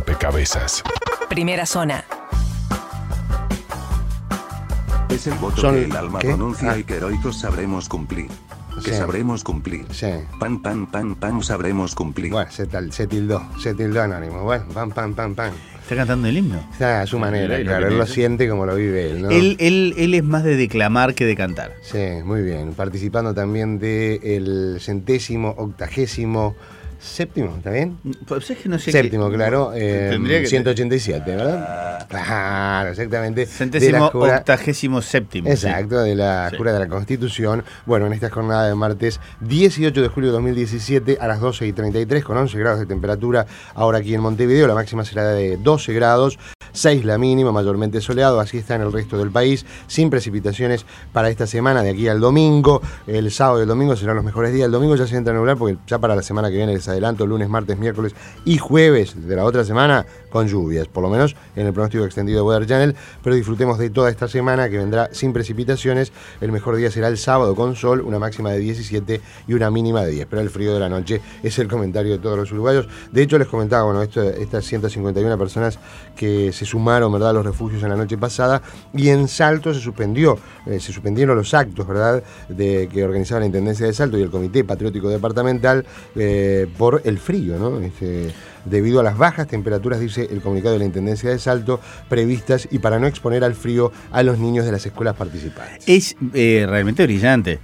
rompecabezas. Primera zona. Es el voto que el alma pronuncia y que heroicos sabremos cumplir. Que sabremos cumplir. Sí. Pan, pan, pan, pan, sabremos cumplir. Bueno, se tildó Anónimo. Bueno, pan, pan, pan, pan. ¿Está cantando el himno? Está a su manera, claro, él lo siente como lo vive él, ¿no? Él es más de declamar que de cantar. Sí, muy bien. Participando también del 187º, ¿está bien? Pues es que no sé séptimo, qué, claro, tendría que 187, ¿verdad? Claro, exactamente. 187º. Exacto, de la Jura de la Constitución. Bueno, en esta jornada de martes 18 de julio de 2017 a las 12:33, con 11 grados de temperatura, ahora aquí en Montevideo, la máxima será de 12 grados, 6 la mínima, mayormente soleado, así está en el resto del país, sin precipitaciones para esta semana, de aquí al domingo. El sábado y el domingo serán los mejores días. El domingo ya se entra a nublar, porque ya para la semana que viene les adelanto, lunes, martes, miércoles y jueves de la otra semana con lluvias, por lo menos en el pronóstico extendido de Weather Channel, pero disfrutemos de toda esta semana que vendrá sin precipitaciones. El mejor día será el sábado con sol, una máxima de 17 y una mínima de 10, pero el frío de la noche es el comentario de todos los uruguayos. De hecho, les comentaba, bueno, estas 151 personas que se sumaron, ¿verdad?, a los refugios en la noche pasada, y en Salto se suspendieron los actos, ¿verdad?, que organizaba la Intendencia de Salto y el Comité Patriótico Departamental por el frío, ¿no? Debido a las bajas temperaturas, dice el comunicado de la Intendencia de Salto, previstas, y para no exponer al frío a los niños de las escuelas participantes. Es realmente brillante.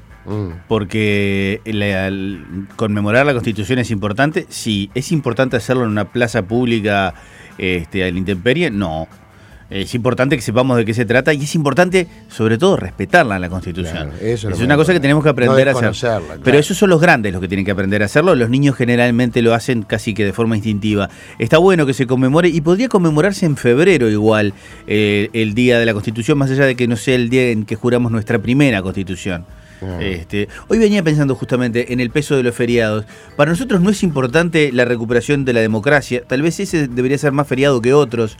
Porque conmemorar la Constitución es importante. Sí, ¿es importante hacerlo en una plaza pública a la intemperie? No. Es importante que sepamos de qué se trata, y es importante, sobre todo, respetarla en la Constitución. Claro, es una cosa que tenemos que aprender a hacer. Claro. Pero esos son los grandes los que tienen que aprender a hacerlo. Los niños generalmente lo hacen casi que de forma instintiva. Está bueno que se conmemore, y podría conmemorarse en febrero igual, el Día de la Constitución, más allá de que no sea el día en que juramos nuestra primera Constitución. Hoy venía pensando justamente en el peso de los feriados. Para nosotros no es importante la recuperación de la democracia. Tal vez ese debería ser más feriado que otros.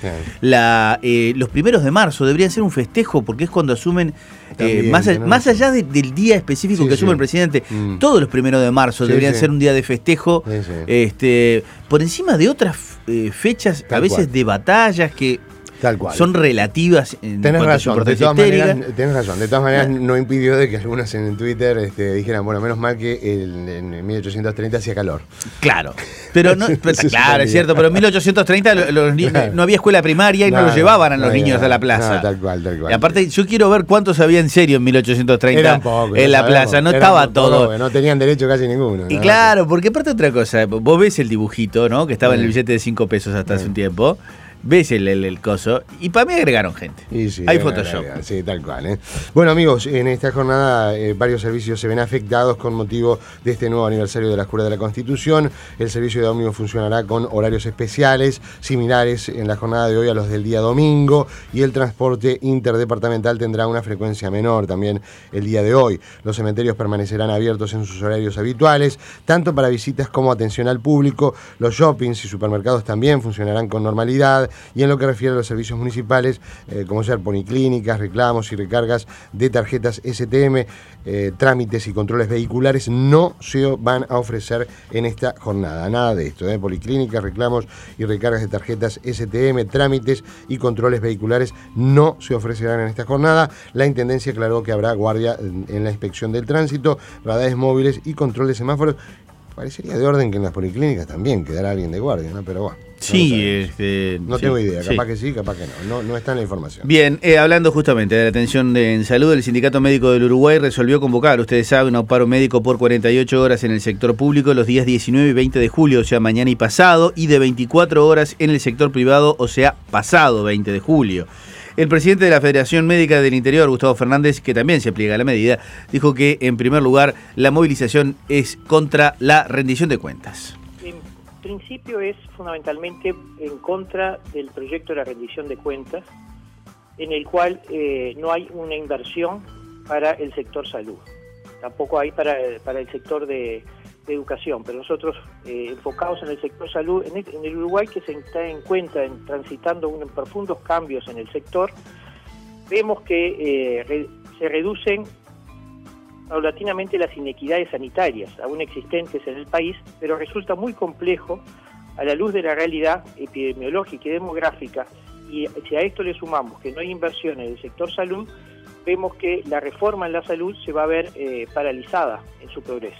Los primeros de marzo deberían ser un festejo, porque es cuando asumen, más allá del día específico que asume el presidente, todos los primeros de marzo deberían ser un día de festejo, por encima de otras fechas, a veces de batallas que tal cual son relativas. Tenés razón, de todas maneras no impidió de que algunos en Twitter dijeran, bueno, menos mal que en 1830 hacía calor. Claro, pero no, claro, es cierto, pero en 1830 no había escuela primaria y no los llevaban a los niños a la plaza. Tal cual. Y aparte, yo quiero ver cuántos había en serio en 1830 poco, en la plaza, no estaba todo. Poco, no tenían derecho casi ninguno. Y claro, porque aparte otra cosa, vos ves el dibujito, ¿no?, que estaba en el billete de 5 pesos hasta hace un tiempo. Ves el coso, y para mí agregaron gente. Hay Photoshop. Sí, tal cual. Bueno, amigos, en esta jornada varios servicios se ven afectados con motivo de este nuevo aniversario de la Jura de la Constitución. El servicio de ómnibus funcionará con horarios especiales, similares en la jornada de hoy a los del día domingo, y el transporte interdepartamental tendrá una frecuencia menor también el día de hoy. Los cementerios permanecerán abiertos en sus horarios habituales, tanto para visitas como atención al público. Los shoppings y supermercados también funcionarán con normalidad. Y en lo que refiere a los servicios municipales, como ser policlínicas, reclamos y recargas de tarjetas STM, trámites y controles vehiculares, no se van a ofrecer en esta jornada. Nada de esto, policlínicas, reclamos y recargas de tarjetas STM, trámites y controles vehiculares no se ofrecerán en esta jornada. La Intendencia aclaró que habrá guardia en la inspección del tránsito, radares móviles y control de semáforos. Parecería de orden que en las policlínicas también quedará alguien de guardia, ¿no? Pero bueno. Sí, no tengo idea, capaz que sí, capaz que no está en la información. Bien, hablando justamente de la atención en salud, el Sindicato Médico del Uruguay resolvió convocar, ustedes saben, un paro médico por 48 horas en el sector público los días 19 y 20 de julio, o sea, mañana y pasado, y de 24 horas en el sector privado, o sea, pasado 20 de julio. El presidente de la Federación Médica del Interior, Gustavo Fernández, que también se pliega a la medida, dijo que, en primer lugar, la movilización es contra la rendición de cuentas. En principio es fundamentalmente en contra del proyecto de la rendición de cuentas, en el cual no hay una inversión para el sector salud, tampoco hay para el sector de educación, pero nosotros enfocados en el sector salud, en el Uruguay, que se está en cuenta transitando profundos cambios en el sector, vemos que se reducen paulatinamente las inequidades sanitarias aún existentes en el país, pero resulta muy complejo a la luz de la realidad epidemiológica y demográfica, y si a esto le sumamos que no hay inversiones del sector salud, vemos que la reforma en la salud se va a ver paralizada en su progreso.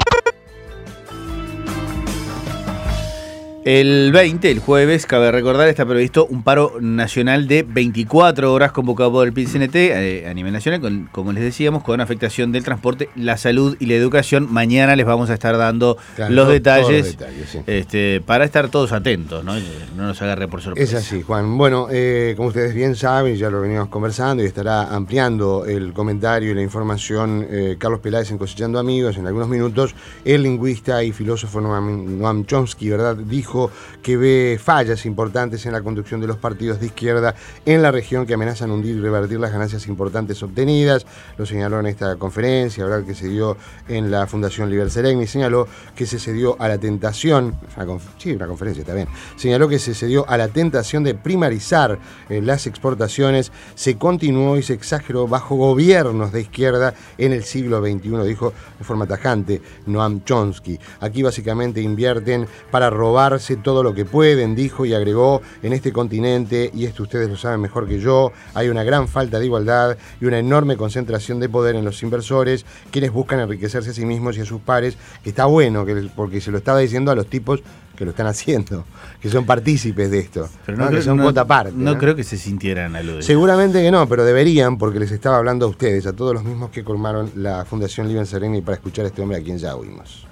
El 20, el jueves, cabe recordar, está previsto un paro nacional de 24 horas convocado por el PIT-CNT a nivel nacional, como les decíamos, con afectación del transporte, la salud y la educación. Mañana les vamos a estar dando los detalles, sí, para estar todos atentos, ¿no? No nos agarre por sorpresa. Es así, Juan. Bueno, como ustedes bien saben, ya lo venimos conversando y estará ampliando el comentario y la información Carlos Peláez en Cosechando Amigos en algunos minutos. El lingüista y filósofo Noam Chomsky, ¿verdad?, dijo que ve fallas importantes en la conducción de los partidos de izquierda en la región que amenazan hundir y revertir las ganancias importantes obtenidas. Lo señaló en esta conferencia, ¿verdad?, que se dio en la Fundación Liber Seregni. Señaló que se cedió a la tentación, una conferencia, está bien. Señaló que se cedió a la tentación de primarizar las exportaciones. Se continuó y se exageró bajo gobiernos de izquierda en el siglo XXI, dijo de forma tajante Noam Chomsky. Aquí básicamente invierten para robarse todo lo que pueden, dijo, y agregó: en este continente, y esto ustedes lo saben mejor que yo, hay una gran falta de igualdad y una enorme concentración de poder en los inversores, quienes buscan enriquecerse a sí mismos y a sus pares, que está bueno, porque se lo estaba diciendo a los tipos que lo están haciendo, que son partícipes de esto, pero no, que son cuota aparte. No creo que se sintieran aludidos. Seguramente que no, pero deberían, porque les estaba hablando a ustedes, a todos los mismos que colmaron la Fundación Liber Seregni para escuchar a este hombre a quien ya oímos.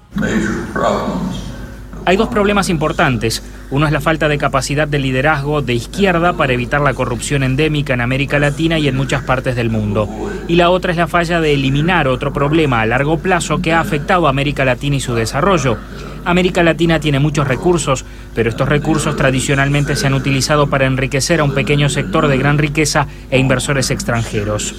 Hay dos problemas importantes. Uno es la falta de capacidad de liderazgo de izquierda para evitar la corrupción endémica en América Latina y en muchas partes del mundo. Y la otra es la falla de eliminar otro problema a largo plazo que ha afectado a América Latina y su desarrollo. América Latina tiene muchos recursos, pero estos recursos tradicionalmente se han utilizado para enriquecer a un pequeño sector de gran riqueza e inversores extranjeros.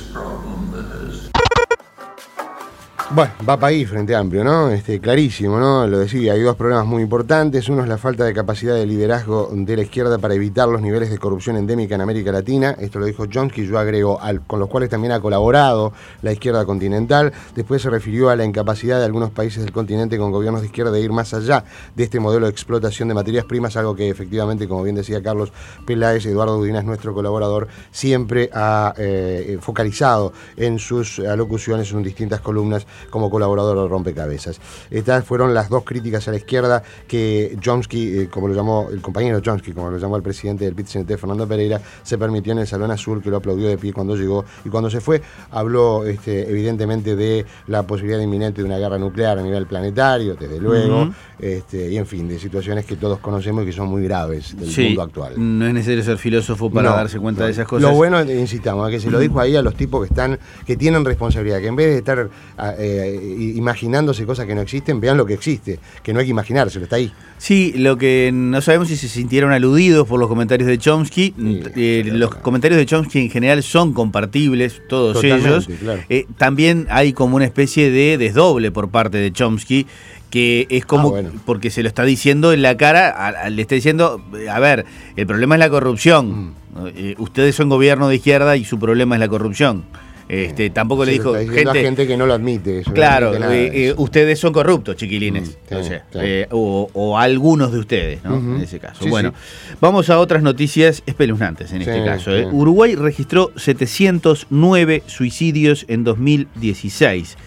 Bueno, va para ahí Frente Amplio, ¿no? Clarísimo, ¿no? Lo decía, hay dos problemas muy importantes. Uno es la falta de capacidad de liderazgo de la izquierda para evitar los niveles de corrupción endémica en América Latina. Esto lo dijo Chomsky, yo agrego, con los cuales también ha colaborado la izquierda continental. Después se refirió a la incapacidad de algunos países del continente con gobiernos de izquierda de ir más allá de este modelo de explotación de materias primas, algo que efectivamente, como bien decía Carlos Peláez, Eduardo Udina es nuestro colaborador, siempre ha focalizado en sus alocuciones en distintas columnas como colaborador de Rompecabezas. Estas fueron las dos críticas a la izquierda que Chomsky, como lo llamó el compañero Chomsky, como lo llamó el presidente del PIT-CNT, Fernando Pereira, se permitió en el Salón Azul, que lo aplaudió de pie cuando llegó, y cuando se fue habló evidentemente de la posibilidad inminente de una guerra nuclear a nivel planetario, desde luego, y en fin, de situaciones que todos conocemos y que son muy graves del mundo actual. No es necesario ser filósofo para darse cuenta de esas cosas. Lo bueno, insistamos, a que se lo dijo ahí a los tipos que tienen responsabilidad, que en vez de estar imaginándose cosas que no existen, vean lo que existe, que no hay que imaginárselo, está ahí. Sí, lo que no sabemos si se sintieron aludidos por los comentarios de Chomsky. Los comentarios de Chomsky en general son compartibles, todos ellos. Claro. También hay como una especie de desdoble por parte de Chomsky, que es como, porque se lo está diciendo en la cara, le está diciendo, a ver, el problema es la corrupción. Ustedes son gobierno de izquierda y su problema es la corrupción. Tampoco le dijo gente que no lo admite. Claro, ustedes son corruptos, chiquilines. O algunos de ustedes, ¿no? En ese caso. Vamos a otras noticias espeluznantes en este caso. Uruguay registró 709 suicidios en 2016.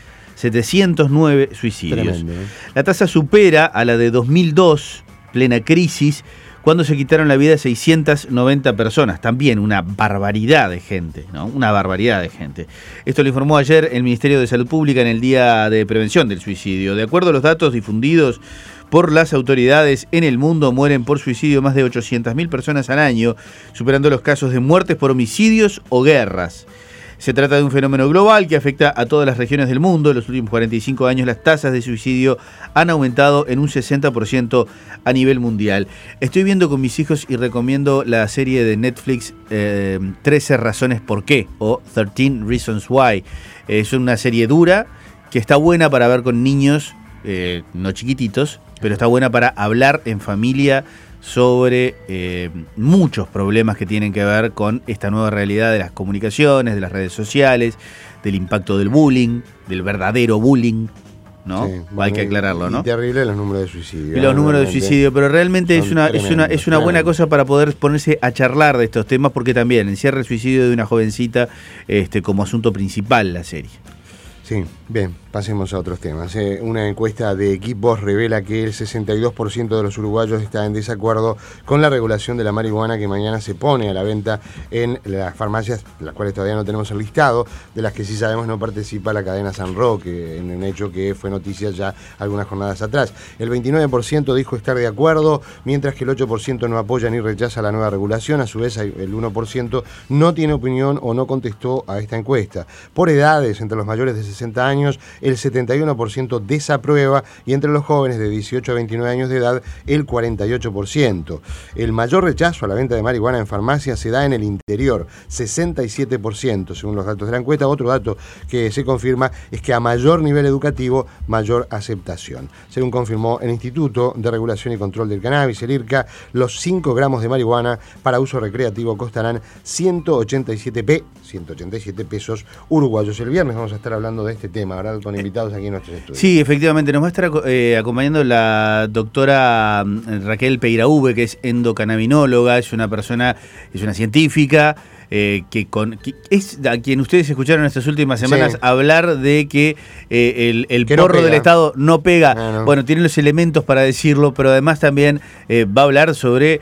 709 suicidios. Tremendo, La tasa supera a la de 2002, plena crisis, cuando se quitaron la vida 690 personas. También una barbaridad de gente, ¿no? Una barbaridad de gente. Esto lo informó ayer el Ministerio de Salud Pública en el Día de Prevención del Suicidio. De acuerdo a los datos difundidos por las autoridades, en el mundo mueren por suicidio más de 800.000 personas al año, superando los casos de muertes por homicidios o guerras. Se trata de un fenómeno global que afecta a todas las regiones del mundo. En los últimos 45 años las tasas de suicidio han aumentado en un 60% a nivel mundial. Estoy viendo con mis hijos y recomiendo la serie de Netflix 13 razones por qué, o 13 Reasons Why. Es una serie dura que está buena para ver con niños, no chiquititos, pero está buena para hablar en familia sobre muchos problemas que tienen que ver con esta nueva realidad de las comunicaciones, de las redes sociales, del impacto del bullying, del verdadero bullying, ¿no? Sí, bueno, hay que aclararlo, ¿no? Y terrible los números de suicidio. Y los números de suicidio, pero realmente es una buena cosa para poder ponerse a charlar de estos temas, porque también encierra el suicidio de una jovencita como asunto principal la serie. Sí, bien, pasemos a otros temas. Una encuesta de Equipos revela que el 62% de los uruguayos está en desacuerdo con la regulación de la marihuana que mañana se pone a la venta en las farmacias, las cuales todavía no tenemos el listado, de las que sí sabemos no participa la cadena San Roque, en un hecho que fue noticia ya algunas jornadas atrás. El 29% dijo estar de acuerdo, mientras que el 8% no apoya ni rechaza la nueva regulación. A su vez, el 1% no tiene opinión o no contestó a esta encuesta. Por edades, entre los mayores de 60 años, el 71% desaprueba, y entre los jóvenes de 18 a 29 años de edad, el 48%. El mayor rechazo a la venta de marihuana en farmacias se da en el interior, 67%, según los datos de la encuesta. Otro dato que se confirma es que a mayor nivel educativo, mayor aceptación. Según confirmó el Instituto de Regulación y Control del Cannabis, el IRCA, los 5 gramos de marihuana para uso recreativo costarán 187 pesos uruguayos. El viernes vamos a estar hablando de este tema, ¿verdad? Con invitados aquí en nuestros estudios. Sí, efectivamente, nos va a estar acompañando la doctora Raquel Peiraúbe, que es endocannabinóloga, es una científica, que es a quien ustedes escucharon estas últimas semanas hablar de que el porro del Estado no pega. No. Bueno, tiene los elementos para decirlo, pero además también va a hablar sobre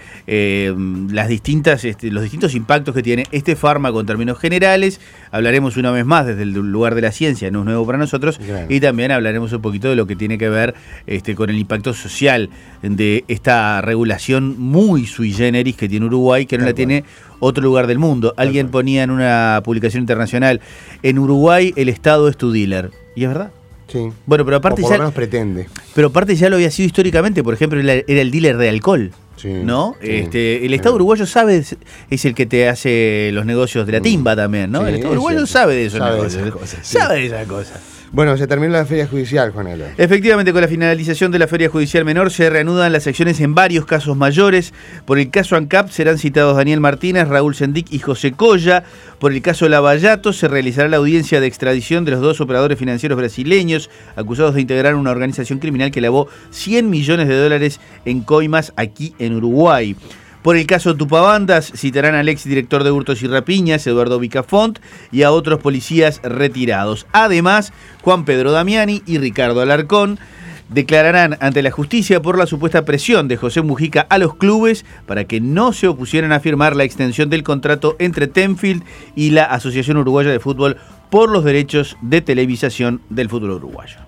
los distintos impactos que tiene este fármaco en términos generales. Hablaremos una vez más desde el lugar de la ciencia, no es nuevo para nosotros, y también hablaremos un poquito de lo que tiene que ver con el impacto social de esta regulación muy sui generis que tiene Uruguay, que no la tiene otro lugar del mundo. Alguien ponía en una publicación internacional: en Uruguay el Estado es tu dealer. ¿Y es verdad? Sí. Bueno, pero aparte por lo menos pretende. Pero aparte ya lo había sido históricamente. Por ejemplo, era el dealer de alcohol. Sí, ¿no? Sí, el Estado uruguayo sabe, es el que te hace los negocios de la timba también, ¿no? Sí, el Estado uruguayo sabe de esos negocios. Sabe de esas cosas. Bueno, se terminó la feria judicial, Juanelo. Efectivamente, con la finalización de la feria judicial menor se reanudan las acciones en varios casos mayores. Por el caso ANCAP serán citados Daniel Martínez, Raúl Sendic y José Colla. Por el caso Lavallato se realizará la audiencia de extradición de los 2 operadores financieros brasileños acusados de integrar una organización criminal que lavó $100 millones en coimas aquí en Uruguay. Por el caso Tupabandas citarán al exdirector de Hurtos y Rapiñas, Eduardo Vicafont, y a otros policías retirados. Además, Juan Pedro Damiani y Ricardo Alarcón declararán ante la justicia por la supuesta presión de José Mujica a los clubes para que no se opusieran a firmar la extensión del contrato entre Tenfield y la Asociación Uruguaya de Fútbol por los derechos de televisación del fútbol uruguayo.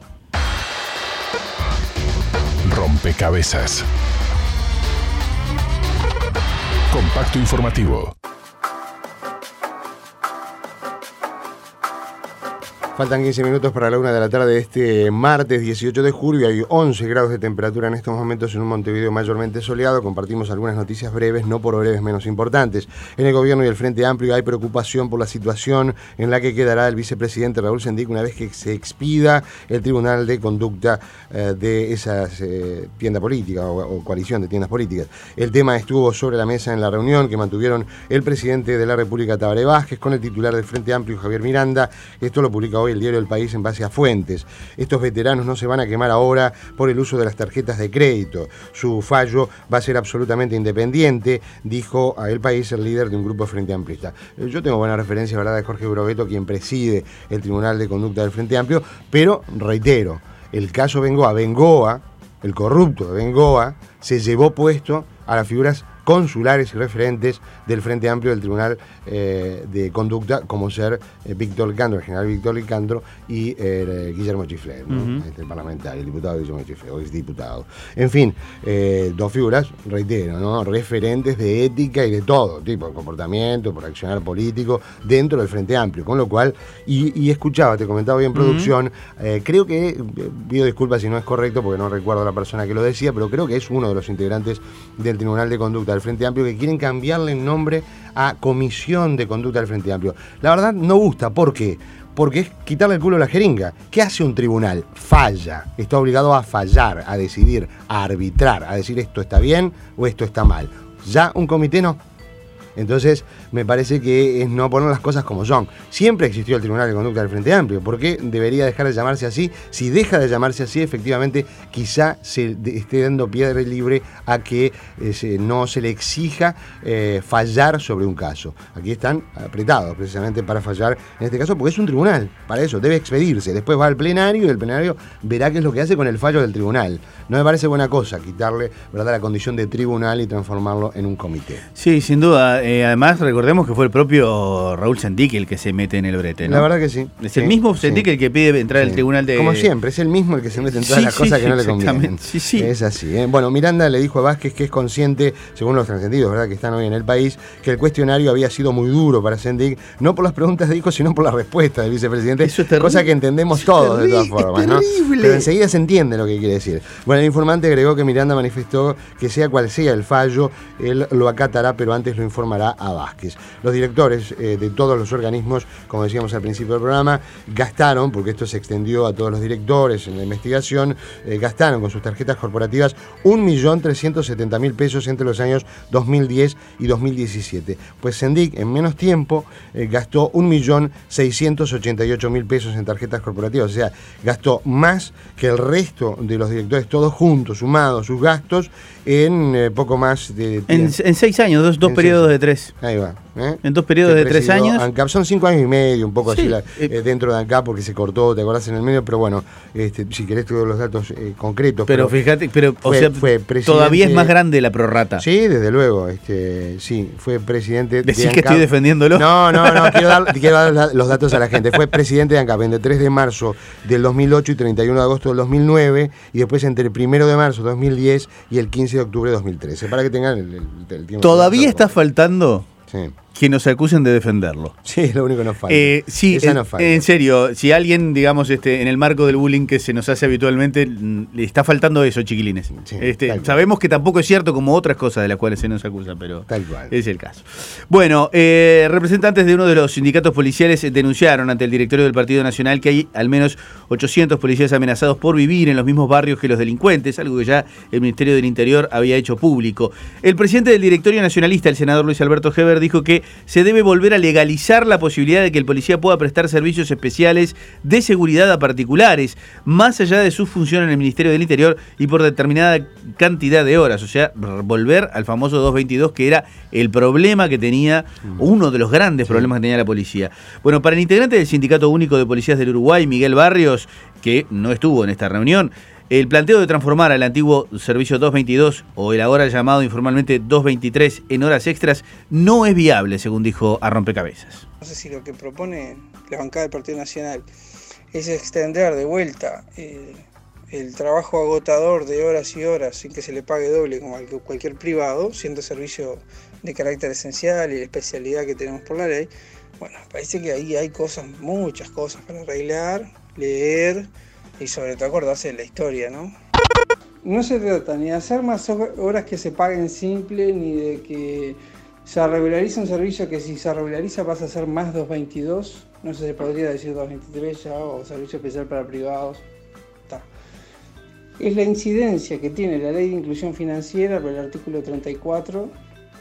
Rompecabezas. Compacto informativo. Faltan 15 minutos para la 1 de la tarde de este martes 18 de julio. Hay 11 grados de temperatura en estos momentos en un Montevideo mayormente soleado. Compartimos algunas noticias breves, no por breves menos importantes. En el gobierno y el Frente Amplio hay preocupación por la situación en la que quedará el vicepresidente Raúl Sendic una vez que se expida el Tribunal de Conducta de esa tienda política o coalición de tiendas políticas. El tema estuvo sobre la mesa en la reunión que mantuvieron el presidente de la República, Tabaré Vázquez, con el titular del Frente Amplio, Javier Miranda. Esto lo publica hoy el diario El País en base a fuentes. Estos veteranos no se van a quemar ahora por el uso de las tarjetas de crédito. Su fallo va a ser absolutamente independiente, dijo a El País el líder de un grupo Frente Amplista. Yo tengo buena referencia, ¿verdad?, de Jorge Brovetto, quien preside el Tribunal de Conducta del Frente Amplio, pero reitero, el caso Bengoa, el corrupto de Bengoa, se llevó puesto a las figuras consulares y referentes del Frente Amplio del Tribunal de Conducta, como ser Víctor Licandro, el general Víctor Licandro, y Guillermo Chiflet, ¿no? El parlamentario, el diputado Guillermo Chiflet, o exdiputado. En fin, 2 figuras, reitero, ¿no?, referentes de ética y de todo tipo de comportamiento, por accionar político dentro del Frente Amplio, con lo cual, y escuchaba, te comentaba hoy en producción, creo que, pido disculpas si no es correcto porque no recuerdo la persona que lo decía, pero creo que es uno de los integrantes del Tribunal de Conducta del Frente Amplio, que quieren cambiarle el nombre a Comisión de Conducta del Frente Amplio. La verdad no gusta. ¿Por qué? Porque es quitarle el culo a la jeringa. ¿Qué hace un tribunal? Falla. Está obligado a fallar, a decidir, a arbitrar, a decir esto está bien o esto está mal. Ya un comité no. Entonces, me parece que es no poner las cosas como son. Siempre existió el Tribunal de Conducta del Frente Amplio. ¿Por qué debería dejar de llamarse así? Si deja de llamarse así, efectivamente, quizá se esté dando piedra libre a que no se le exija fallar sobre un caso. Aquí están apretados precisamente para fallar en este caso, porque es un tribunal. Para eso, debe expedirse. Después va al plenario y el plenario verá qué es lo que hace con el fallo del tribunal. No me parece buena cosa quitarle, ¿verdad?, la condición de tribunal y transformarlo en un comité. Sí, sin duda. Además, recordemos que fue el propio Raúl Sendic el que se mete en el brete, ¿no? La verdad que sí. Es el mismo Sendic el que pide entrar al tribunal de... Como siempre, es el mismo el que se mete en todas las cosas que no le convienen. Sí. Es así. Bueno, Miranda le dijo a Vázquez que es consciente, según los trascendidos, ¿verdad?, que están hoy en el país, que el cuestionario había sido muy duro para Sendic, no por las preguntas, dijo, sino por la respuesta del vicepresidente. Eso es terrible. Cosa que entendemos todos de todas formas, ¿no? Pero enseguida se entiende lo que quiere decir. Bueno, el informante agregó que Miranda manifestó que sea cual sea el fallo, él lo acatará, pero antes lo informará a Vázquez. Los directores de todos los organismos, como decíamos al principio del programa, gastaron, porque esto se extendió a todos los directores en la investigación, gastaron con sus tarjetas corporativas 1.370.000 pesos entre los años 2010 y 2017. Pues Sendic en menos tiempo gastó 1.688.000 pesos en tarjetas corporativas, o sea, gastó más que el resto de los directores, todos juntos, sumados sus gastos, en poco más de... En 6 años, dos periodos de 3. Ahí va. En 2 periodos de 3 años. ANCAP son 5 años y medio, un poco sí, así dentro de ANCAP, porque se cortó, te acordás, en el medio, pero bueno, si querés te doy los datos concretos. Pero fíjate, fue todavía es más grande la prorrata. Sí, desde luego, sí, fue presidente de ANCAP. Que estoy defendiéndolo. No, quiero dar los datos a la gente. Fue presidente de ANCAP entre 3 de marzo del 2008 y 31 de agosto del 2009, y después entre el 1 de marzo de 2010 y el 15 de octubre de 2013, para que tengan el tiempo. Todavía está faltando... Sí. Que nos acusen de defenderlo. Sí, es lo único que nos falta. Sí, no falta. En serio, si alguien, digamos, en el marco del bullying que se nos hace habitualmente, le está faltando eso, chiquilines. Sí, sabemos que tampoco es cierto como otras cosas de las cuales se nos acusa, pero tal cual. Es el caso. Bueno, representantes de uno de los sindicatos policiales denunciaron ante el directorio del Partido Nacional que hay al menos 800 policías amenazados por vivir en los mismos barrios que los delincuentes, algo que ya el Ministerio del Interior había hecho público. El presidente del directorio nacionalista, el senador Luis Alberto Heber, dijo que se debe volver a legalizar la posibilidad de que el policía pueda prestar servicios especiales de seguridad a particulares, más allá de su función en el Ministerio del Interior y por determinada cantidad de horas. O sea, volver al famoso 222, que era el problema que tenía, uno de los grandes problemas que tenía la policía. Bueno, para el integrante del Sindicato Único de Policías del Uruguay, Miguel Barrios, que no estuvo en esta reunión, el planteo de transformar al antiguo servicio 222 o el ahora llamado informalmente 223 en horas extras no es viable, según dijo a Rompecabezas. No sé si lo que propone la bancada del Partido Nacional es extender de vuelta el trabajo agotador de horas y horas sin que se le pague doble como a cualquier privado, siendo servicio de carácter esencial y la especialidad que tenemos por la ley. Bueno, parece que ahí hay muchas cosas para arreglar, leer y sobre todo acordarse de la historia, ¿no? No se trata ni de hacer más horas que se paguen simple, ni de que se regularice un servicio que si se regulariza pasa a ser más 222, no sé si se podría decir 223 ya, o servicio especial para privados. Es la incidencia que tiene la Ley de Inclusión Financiera por el artículo 34,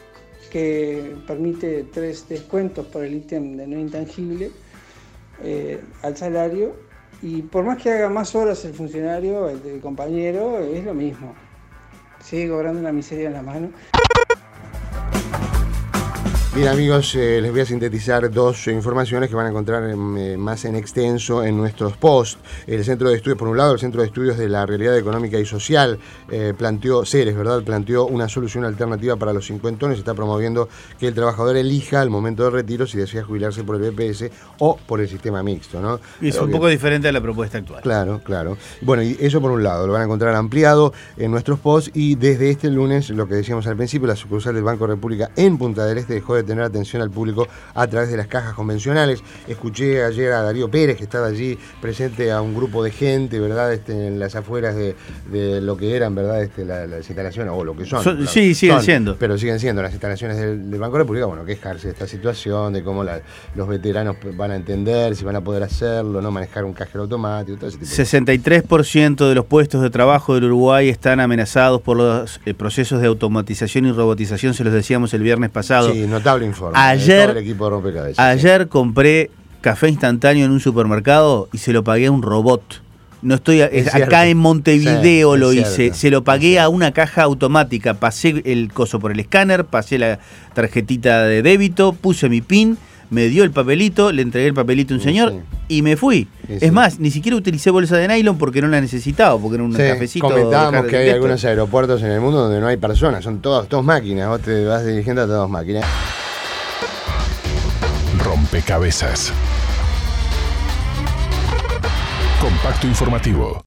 que permite 3 descuentos por el ítem de no intangible al salario. Y por más que haga más horas el funcionario, el compañero, es lo mismo. Sigue cobrando una miseria en la mano. Bien, amigos, les voy a sintetizar 2 informaciones que van a encontrar más en extenso en nuestros posts. El Centro de Estudios, por un lado, el Centro de Estudios de la Realidad Económica y Social planteó una solución alternativa para los cincuentones. Está promoviendo que el trabajador elija al momento del retiro si desea jubilarse por el BPS o por el sistema mixto, ¿no? Y es un poco diferente a la propuesta actual. Claro. Bueno, y eso por un lado, lo van a encontrar ampliado en nuestros posts, y desde este lunes, lo que decíamos al principio, la sucursal del Banco República en Punta del Este dejó de tener atención al público a través de las cajas convencionales. Escuché ayer a Darío Pérez, que estaba allí presente a un grupo de gente, ¿verdad? En las afueras de lo que eran, ¿verdad? Las instalaciones, o lo que son. Siguen siendo. Pero siguen siendo las instalaciones del Banco República. Bueno, quejarse de esta situación, de cómo los veteranos van a entender, si van a poder hacerlo, no manejar un cajero automático, todo ese tipo de 63% de los puestos de trabajo del Uruguay están amenazados por los procesos de automatización y robotización, se los decíamos el viernes pasado. Sí, notable Impecable informe. Todo el equipo de Rompecabezas. Ayer compré café instantáneo en un supermercado y se lo pagué a un robot. No estoy acá en Montevideo, sí, lo hice. Cierto. Se lo pagué a una caja automática. Pasé el coso por el escáner, pasé la tarjetita de débito, puse mi PIN, me dio el papelito, le entregué el papelito a un señor y me fui. Es más, ni siquiera utilicé bolsa de nylon porque no la necesitaba, porque era un cafecito. Comentábamos que hay algunos aeropuertos en el mundo donde no hay personas, son todos máquinas. Vos te vas dirigiendo a todas máquinas. Rompecabezas. Compacto informativo.